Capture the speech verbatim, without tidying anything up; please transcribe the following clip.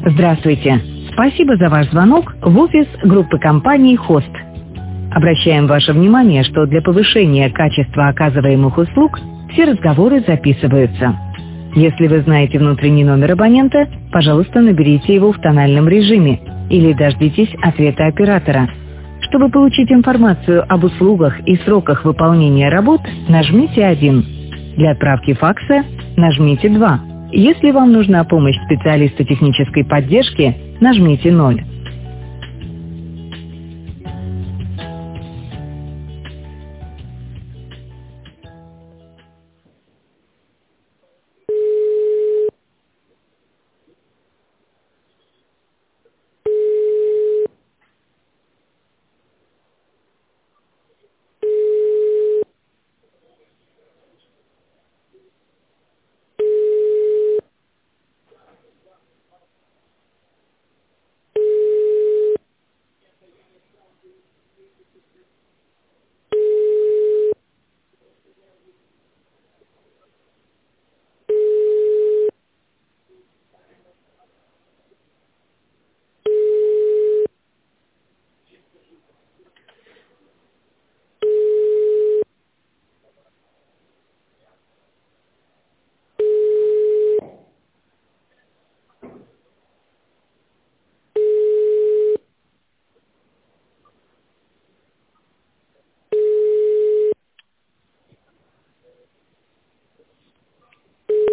Здравствуйте. Спасибо за ваш звонок в офис группы компаний «Хост». Обращаем ваше внимание, что для повышения качества оказываемых услуг все разговоры записываются. Если вы знаете внутренний номер абонента, пожалуйста, наберите его в тональном режиме или дождитесь ответа оператора. Чтобы получить информацию об услугах и сроках выполнения работ, нажмите один. Для отправки факса нажмите два. Если вам нужна помощь специалиста технической поддержки, нажмите ноль.